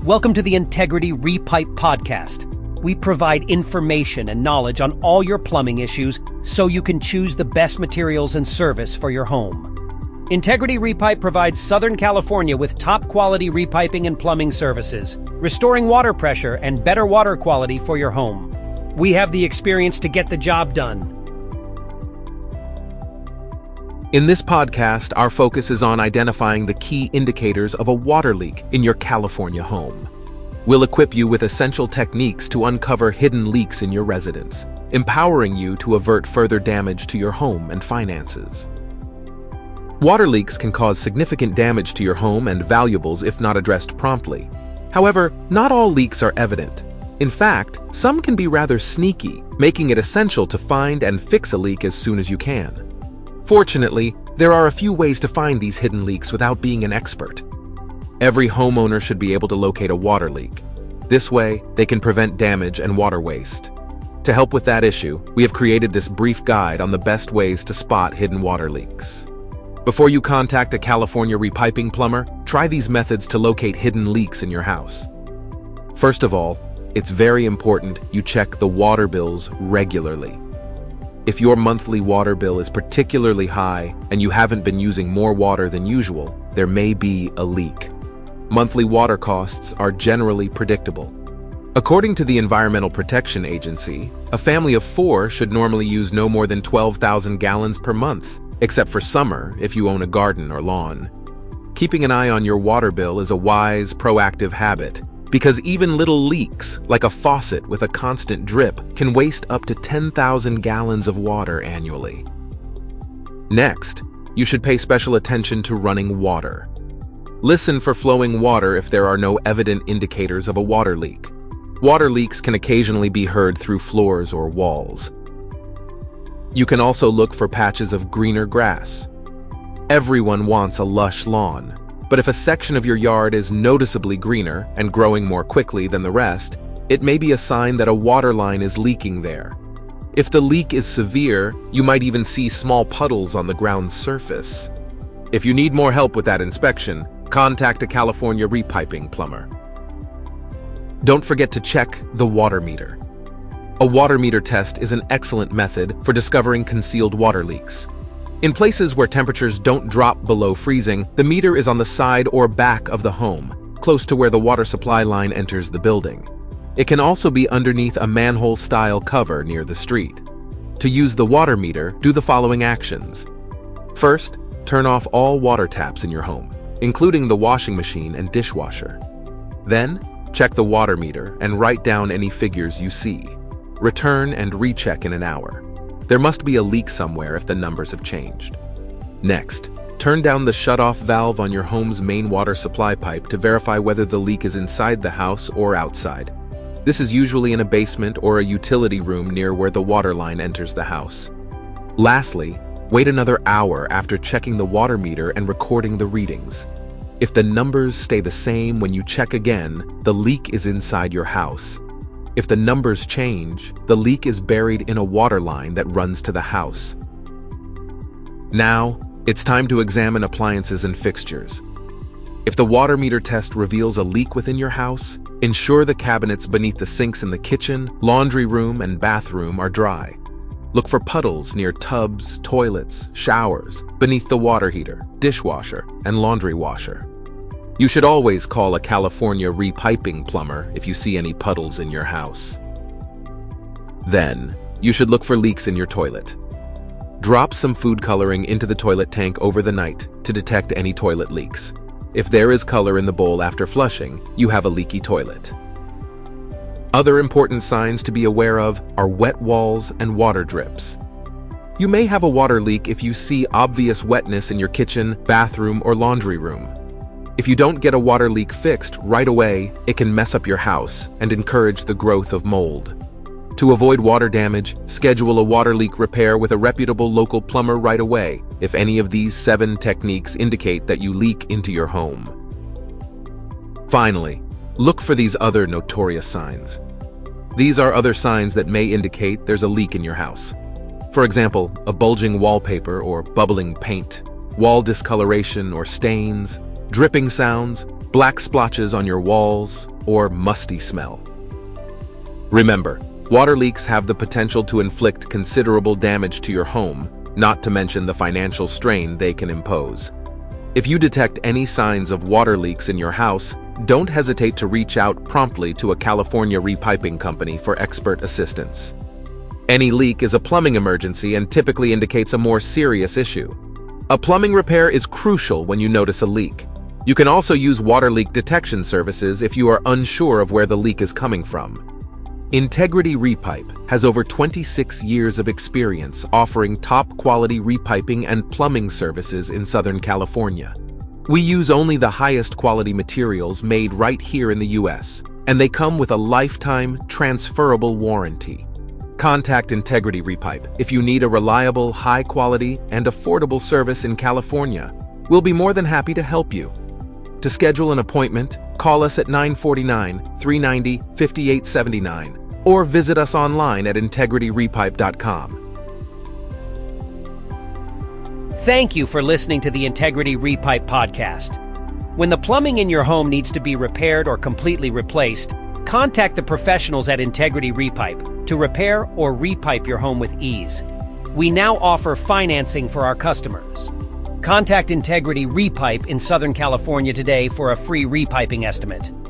Welcome to the Integrity Repipe Podcast. We provide information and knowledge on all your plumbing issues so you can choose the best materials and service for your home. Integrity Repipe provides Southern California with top-quality repiping and plumbing services, restoring water pressure and better water quality for your home. We have the experience to get the job done. In this podcast, our focus is on identifying the key indicators of a water leak in your California home. We'll equip you with essential techniques to uncover hidden leaks in your residence, empowering you to avert further damage to your home and finances. Water leaks can cause significant damage to your home and valuables if not addressed promptly. However, not all leaks are evident. In fact, some can be rather sneaky, making it essential to find and fix a leak as soon as you can. Fortunately, there are a few ways to find these hidden leaks without being an expert. Every homeowner should be able to locate a water leak. This way, they can prevent damage and water waste. To help with that issue, we have created this brief guide on the best ways to spot hidden water leaks. Before you contact a California repiping plumber, try these methods to locate hidden leaks in your house. First of all, it's very important you check the water bills regularly. If your monthly water bill is particularly high and you haven't been using more water than usual, there may be a leak. Monthly water costs are generally predictable. According to the Environmental Protection Agency, a family of 4 should normally use no more than 12,000 gallons per month, except for summer if you own a garden or lawn. Keeping an eye on your water bill is a wise, proactive habit, because even little leaks, like a faucet with a constant drip, can waste up to 10,000 gallons of water annually. Next, you should pay special attention to running water. Listen for flowing water if there are no evident indicators of a water leak. Water leaks can occasionally be heard through floors or walls. You can also look for patches of greener grass. Everyone wants a lush lawn. But if a section of your yard is noticeably greener and growing more quickly than the rest, it may be a sign that a water line is leaking there. If the leak is severe, you might even see small puddles on the ground's surface. If you need more help with that inspection, contact a California repiping plumber. Don't forget to check the water meter. A water meter test is an excellent method for discovering concealed water leaks. In places where temperatures don't drop below freezing, the meter is on the side or back of the home, close to where the water supply line enters the building. It can also be underneath a manhole-style cover near the street. To use the water meter, do the following actions. First, turn off all water taps in your home, including the washing machine and dishwasher. Then, check the water meter and write down any figures you see. Return and recheck in an hour. There must be a leak somewhere if the numbers have changed. Next, turn down the shut-off valve on your home's main water supply pipe to verify whether the leak is inside the house or outside. This is usually in a basement or a utility room near where the water line enters the house. Lastly, wait another hour after checking the water meter and recording the readings. If the numbers stay the same when you check again, the leak is inside your house. If the numbers change, the leak is buried in a water line that runs to the house. Now, it's time to examine appliances and fixtures. If the water meter test reveals a leak within your house, ensure the cabinets beneath the sinks in the kitchen, laundry room, and bathroom are dry. Look for puddles near tubs, toilets, showers, beneath the water heater, dishwasher, and laundry washer. You should always call a California repiping plumber if you see any puddles in your house. Then, you should look for leaks in your toilet. Drop some food coloring into the toilet tank over the night to detect any toilet leaks. If there is color in the bowl after flushing, you have a leaky toilet. Other important signs to be aware of are wet walls and water drips. You may have a water leak if you see obvious wetness in your kitchen, bathroom, or laundry room. If you don't get a water leak fixed right away, it can mess up your house and encourage the growth of mold. To avoid water damage, schedule a water leak repair with a reputable local plumber right away if any of these 7 techniques indicate that you leak into your home. Finally, look for these other notorious signs. These are other signs that may indicate there's a leak in your house. For example, a bulging wallpaper or bubbling paint, wall discoloration or stains, dripping sounds, black splotches on your walls, or musty smell. Remember, water leaks have the potential to inflict considerable damage to your home, not to mention the financial strain they can impose. If you detect any signs of water leaks in your house, don't hesitate to reach out promptly to a California repiping company for expert assistance. Any leak is a plumbing emergency and typically indicates a more serious issue. A plumbing repair is crucial when you notice a leak. You can also use water leak detection services if you are unsure of where the leak is coming from. Integrity Repipe has over 26 years of experience offering top-quality repiping and plumbing services in Southern California. We use only the highest quality materials made right here in the U.S., and they come with a lifetime transferable warranty. Contact Integrity Repipe if you need a reliable, high-quality, and affordable service in California. We'll be more than happy to help you. To schedule an appointment, call us at 949-390-5879 or visit us online at integrityrepipe.com. Thank you for listening to the Integrity Repipe podcast. When the plumbing in your home needs to be repaired or completely replaced, contact the professionals at Integrity Repipe to repair or repipe your home with ease. We now offer financing for our customers. Contact Integrity Repipe in Southern California today for a free repiping estimate.